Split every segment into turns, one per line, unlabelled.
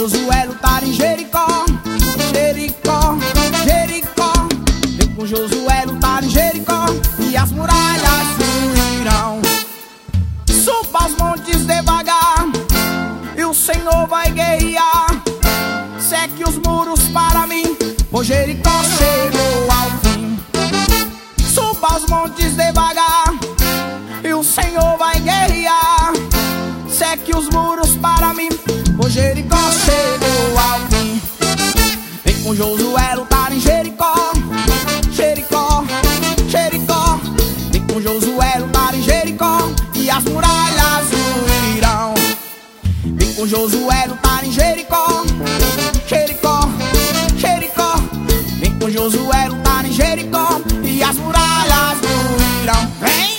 Josué lutar em Jericó, Jericó, Jericó. Vem com Josué lutar em Jericó e as muralhas ruirão. Suba os montes devagar e o Senhor vai guerrear. Seque os muros para mim, pois Jericó chegou ao fim. Suba os montes devagar e o Senhor vai guerrear. Seque os muros para mim, pois Jericó chegou ao fim. Vem com Josué lutar em Jericó, Jericó, Jericó. Vem com Josué lutar em Jericó e as muralhas ruirão. Vem com Josué lutar em Jericó, Jericó, Jericó. Vem com Josué lutar em Jericó e as muralhas ruirão. Vem!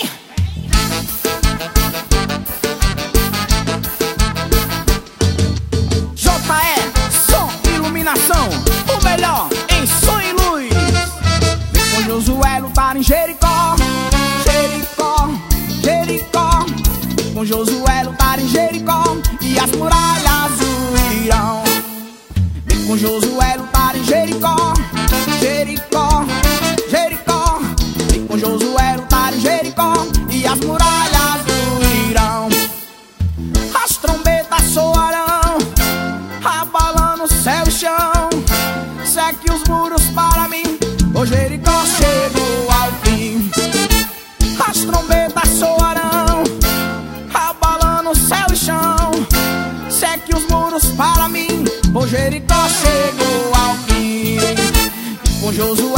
O melhor em som e luz. Vem com Josué lutar em Jericó, Jericó, Jericó. Vem com Josué lutar em Jericó e as muralhas ruirão. Vem com Josué lutar em Jericó, Jericó, Jericó. Vem com Josué lutar em Jericó e as muralhas ruirão. As trombetas soarão, abalando céu e chão. Seque os muros para mim, pois Jericó chegou ao fim. As trombetas soarão, abalando céu e chão. Seque os muros para mim, pois Jericó chegou ao fim. Com Josué